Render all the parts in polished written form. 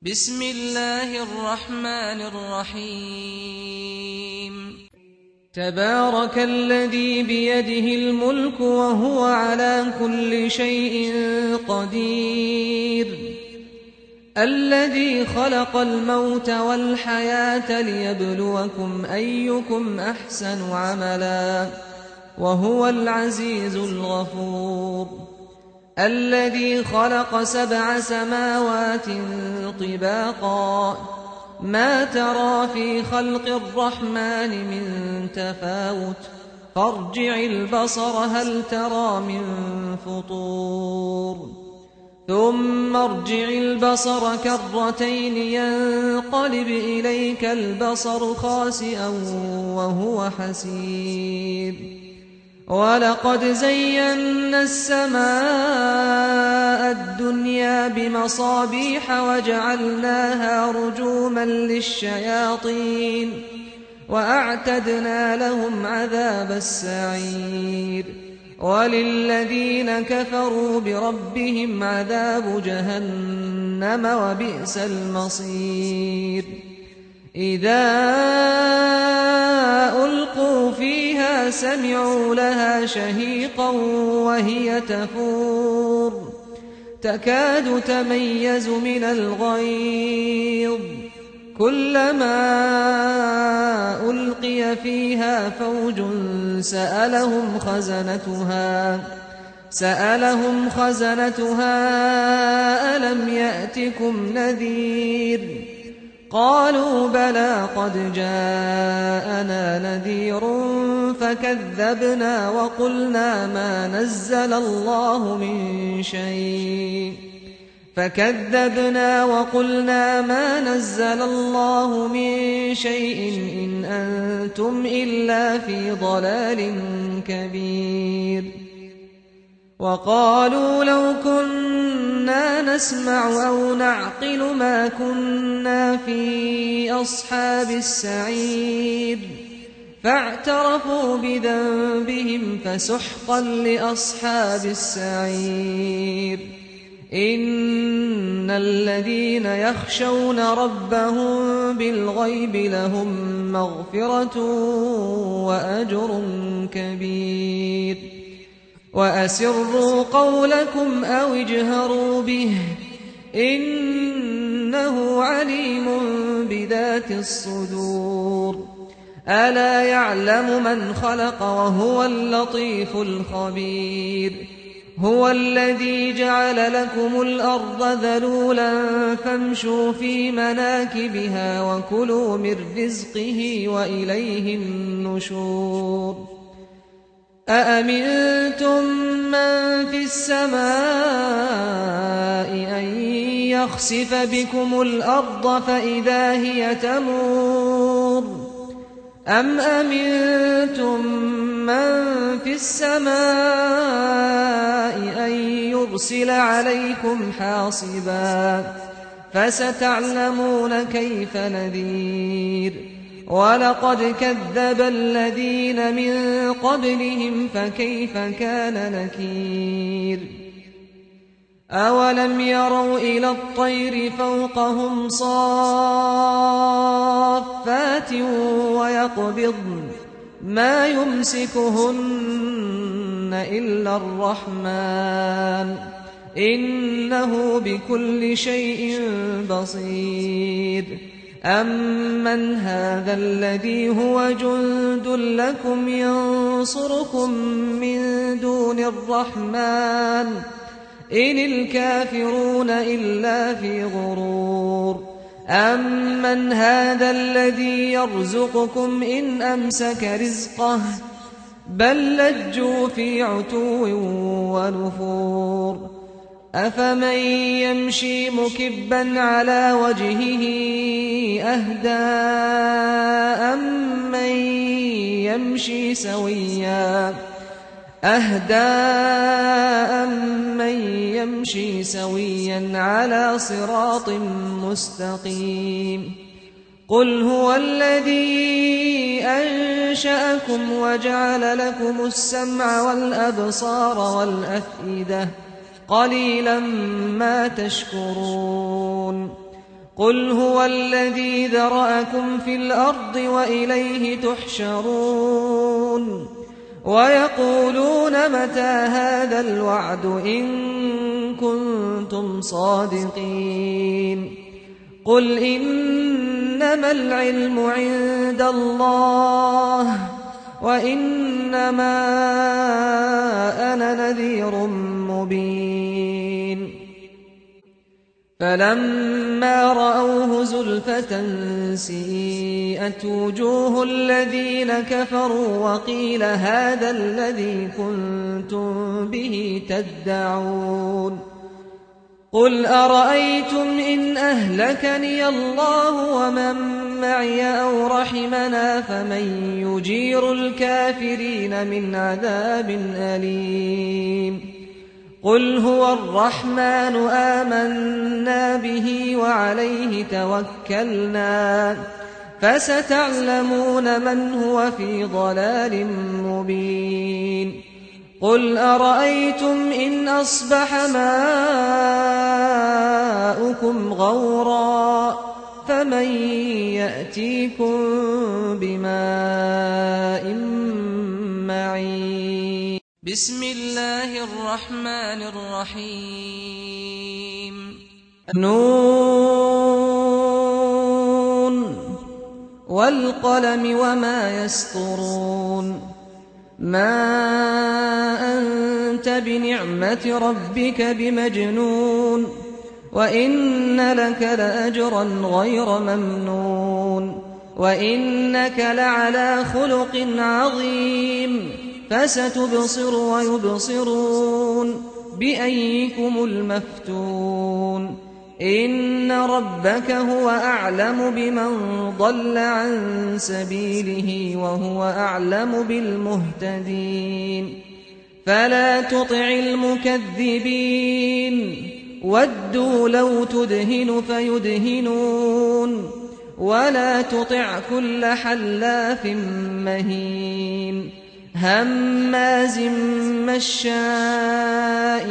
بسم الله الرحمن الرحيم. تبارك الذي بيده الملك وهو على كل شيء قدير، الذي خلق الموت والحياة ليبلوكم أيكم أحسن عملا، وهو العزيز الغفور. الذي خلق 7 سماوات طباقا، ما ترى في خلق الرحمن من تفاوت، فارجع البصر هل ترى من فطور، ثم ارجع البصر كرتين ينقلب إليك البصر خاسئا وهو حسير. ولقد زينا السماء الدنيا بمصابيح وجعلناها رجوما للشياطين وأعتدنا لهم عذاب السعير. وللذين كفروا بربهم عذاب جهنم وبئس المصير. إذا ألقوا فيها سمعوا لها شهيقا وهي تفور، تكاد تميز من الغيظ، كلما ألقي فيها فوج سألهم خزنتها ألم يأتكم نذير؟ قالوا بلى قد جاءنا نذير فكذبنا وقلنا ما نزل الله من شيء إن أنتم إلا في ضلال كبير. وقالوا لو كنا نسمع أو نعقل ما كنا في أصحاب السعير، فاعترفوا بذنبهم فسحقا لأصحاب السعير. إن الذين يخشون ربهم بالغيب لهم مغفرة وأجر كبير. وأسروا قولكم أو اجهروا به إنه عليم بذات الصدور. ألا يعلم من خلق وهو اللطيف الخبير. هو الذي جعل لكم الأرض ذلولا فامشوا في مناكبها وكلوا من رزقه وإليه النشور. أأمنتم من في السماء أن يخسف بكم الأرض فإذا هي تمور، أم أمنتم من في السماء أن يرسل عليكم حاصبا، فستعلمون كيف نذير. ولقد كذب الذين من قبلهم فكيف كان نكير. أولم يروا إلى الطير فوقهم صافات ويقبضن ما يمسكهن إلا الرحمن إنه بكل شيء بصير. أمن هذا الذي هو جند لكم ينصركم من دون الرحمن إن الكافرون إلا في غرور. أمن هذا الذي يرزقكم إن أمسك رزقه بل لجوا في عتو ونفور. أفمن يمشي مكبا على وجهه أهدى أمن يمشي سويا على صراط مستقيم. قل هو الذي أنشأكم وجعل لكم السمع والأبصار والأفئدة قليلا ما تشكرون. قل هو الذي ذرأكم في الأرض وإليه تحشرون ويقولون متى هذا الوعد إن كنتم صادقين قل إنما العلم عند الله وإنما أنا نذير مبين فلما رأوه زلفة سيئت وجوه الذين كفروا وقيل هذا الذي كنتم به تدعون قل أرأيتم إن أهلكني الله ومن معي أو رحمنا فمن يجير الكافرين من عذاب أليم قل هو الرحمن آمنا به وعليه توكلنا فستعلمون من هو في ضلال مبين قل أرأيتم إن أصبح ماؤكم غورا فمن يأتيكم بماء معين بسم الله الرحمن الرحيم نون والقلم وما يسطرون ما أنت بنعمة ربك بمجنون وإن لك لأجرا غير ممنون وإنك لعلى خلق عظيم فستبصر ويبصرون بأيكم المفتون إن ربك هو أعلم بمن ضل عن سبيله وهو أعلم بالمهتدين فلا تطع المكذبين ودوا لو تدهن فيدهنون ولا تطع كل حلاف مهين هماز مشاء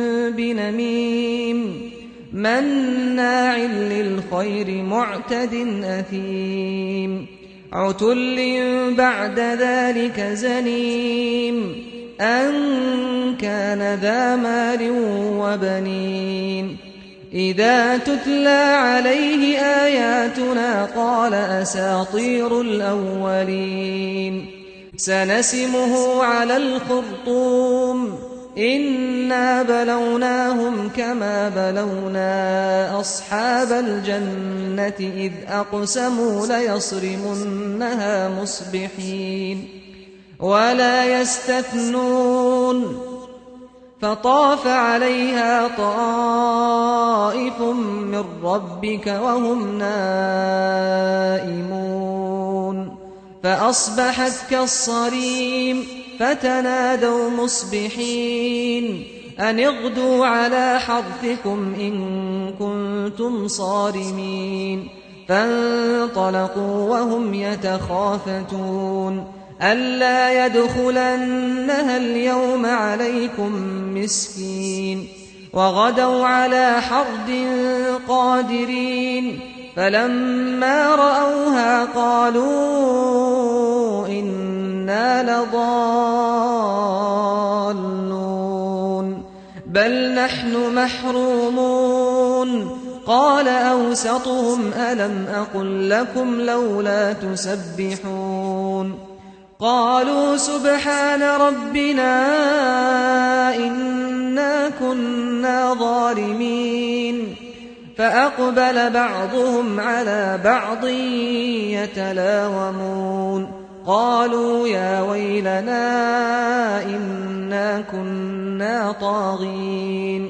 بنميم مناع للخير معتد أثيم عتل بعد ذلك زنيم أن كان ذا مال وبنين إذا تتلى عليه آياتنا قال أساطير الأولين سنسمه على الخرطوم إنا بلوناهم كما بلونا أصحاب الجنة إذ أقسموا ليصرمنها مصبحين ولا يستثنون فطاف عليها طائف من ربك وهم نائمون فأصبحت كالصريم فتنادوا مصبحين أن اغدوا على حرثكم إن كنتم صارمين فانطلقوا وهم يتخافتون ألا يدخلنها اليوم عليكم مسكين وغدوا على حرد قادرين فلما رأوها قالوا إنا لضالون بل نحن محرومون قال أوسطهم ألم أقل لكم لولا تسبحون قالوا سبحان ربنا إنا كنا ظالمين فأقبل بعضهم على بعض يتلاومون قالوا يا ويلنا إنا كنا طاغين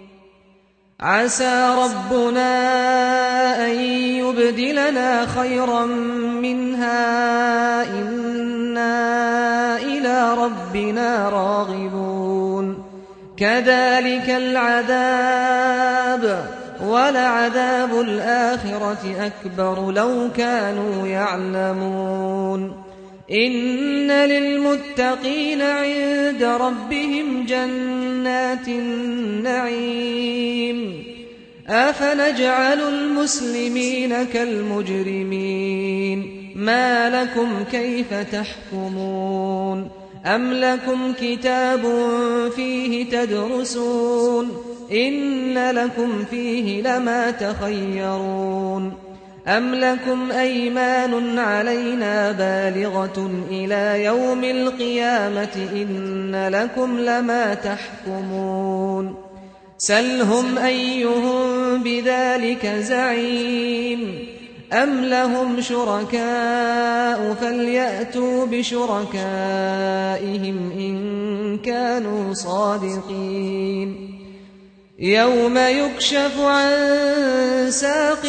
عسى ربنا أن يبدلنا خيرا منها إنا إلى ربنا راغبون كذلك العذاب ولعذاب الآخرة أكبر لو كانوا يعلمون إن للمتقين عند ربهم جنات النعيم أفنجعل المسلمين كالمجرمين ما لكم كيف تحكمون أم لكم كتاب فيه تدرسون إن لكم فيه لما تخيرون أم لكم أيمان علينا بالغة إلى يوم القيامة إن لكم لما تحكمون سلهم أيهم بذلك زعيم أم لهم شركاء فليأتوا بشركائهم إن كانوا صادقين يوم يكشف عن ساق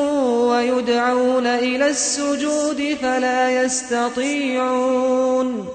ويدعون إلى السجود فلا يستطيعون